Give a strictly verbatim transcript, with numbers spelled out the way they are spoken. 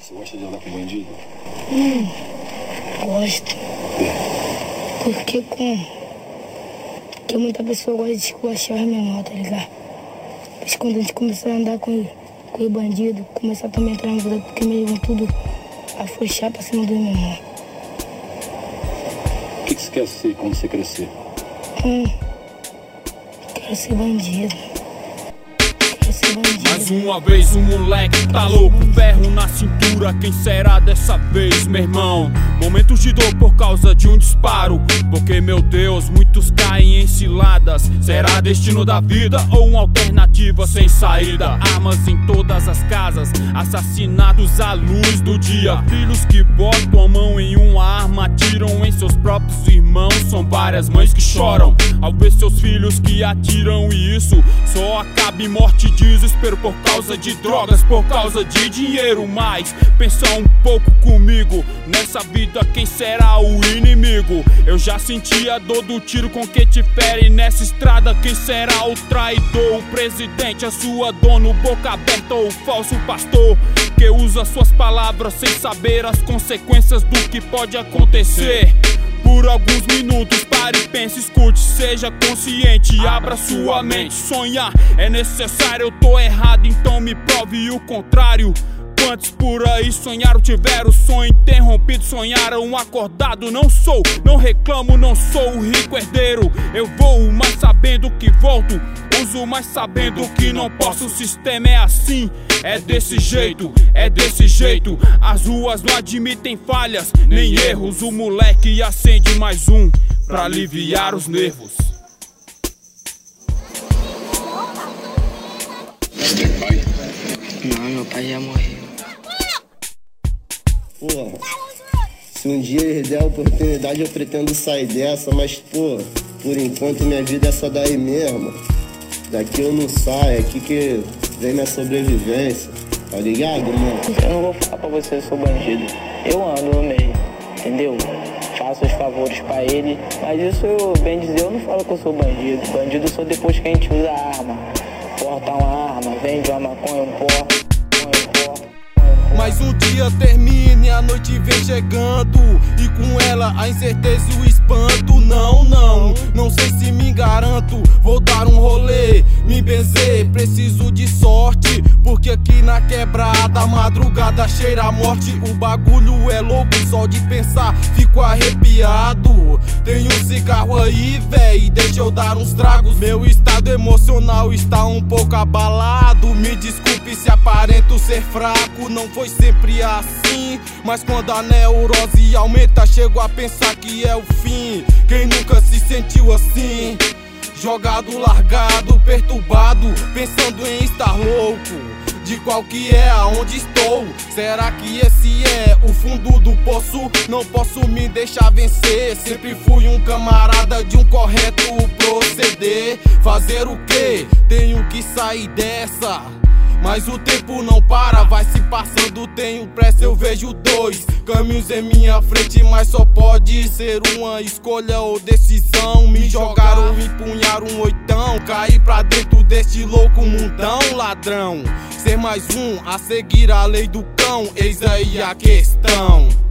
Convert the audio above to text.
Você gosta de andar com bandido? Hum, gosto. Porque com... Porque muita pessoa gosta de esculachar os menores, tá ligado? Mas quando a gente começar a andar com, com o bandido, começar também a entrar na vida, porque eles vão tudo afrouxar pra cima do menor. O que, que você quer ser quando você crescer? Hum, quero ser bandido. Mais uma vez o moleque tá louco, ferro na cintura, quem será dessa vez, meu irmão? Momentos de dor por causa de um disparo, porque meu Deus, muitos caem em ciladas. Será destino da vida ou uma alternativa sem saída? Armas em todas as casas, assassinados à luz do dia. Filhos que botam a mão em uma arma, atiram em seus próprios irmãos. São várias mães que choram ao ver seus filhos que atiram, e isso só acaba em morte e desespero por causa de drogas, por causa de dinheiro. Mas pensa um pouco comigo, nessa vida quem será o inimigo? Eu já senti a dor do tiro com que te fere nessa estrada. Quem será o traidor? O presidente, a sua dona, o boca aberta ou o falso pastor que usa suas palavras sem saber as consequências do que pode acontecer? Por alguns minutos pare e pense, escute, seja consciente, abra sua mente. Sonhar é necessário, eu tô errado, então me prove o contrário. Quantos por aí sonharam, tiveram o sonho interrompido, sonharam acordado? Não sou, não reclamo, não sou o rico herdeiro. Eu vou, mas sabendo que volto, uso, mas sabendo que não posso. O sistema é assim, é desse jeito, é desse jeito. As ruas não admitem falhas, nem erros. O moleque acende mais um pra aliviar os nervos. Você tem pai? Não, meu pai já morreu. Porra, se um dia eles der a oportunidade eu pretendo sair dessa, mas pô, por enquanto minha vida é essa daí mesmo. Daqui eu não saio, é aqui que vem minha sobrevivência, tá ligado, mano? Eu não vou falar pra você que eu sou bandido, eu ando no meio, entendeu? Faço os favores pra ele, mas isso, eu, bem dizer, eu não falo que eu sou bandido. Bandido sou depois que a gente usa arma, porta uma arma, vende uma maconha, um pó. Mas um dia termina e a noite vem chegando, e com ela a incerteza e o espanto. Não, não, não sei se me garanto, vou dar um rolê, me benzer, preciso de sorte, porque aqui na quebrada a madrugada cheira a morte. O bagulho é louco, só de pensar fico arrepiado. Tem um cigarro aí, véi, deixa eu dar uns tragos. Meu estado emocional está um pouco abalado. Me desculpe se aparento ser fraco, não foi sempre assim, mas quando a neurose aumenta chego a pensar que é o fim. Quem nunca se sentiu assim? Jogado, largado, perturbado, pensando em estar louco. De qual que é aonde estou? Será que esse é o fundo do poço? Não posso me deixar vencer, sempre fui um camarada de um correto proceder. Fazer o quê? Tenho que sair dessa. Mas o tempo não para, vai se passando, tenho pressa, eu vejo dois caminhos em minha frente, mas só pode ser uma escolha ou decisão. Me jogar ou empunhar um oitão, cair pra dentro deste louco mundão, ladrão. Ser mais um a seguir a lei do cão, eis aí a questão.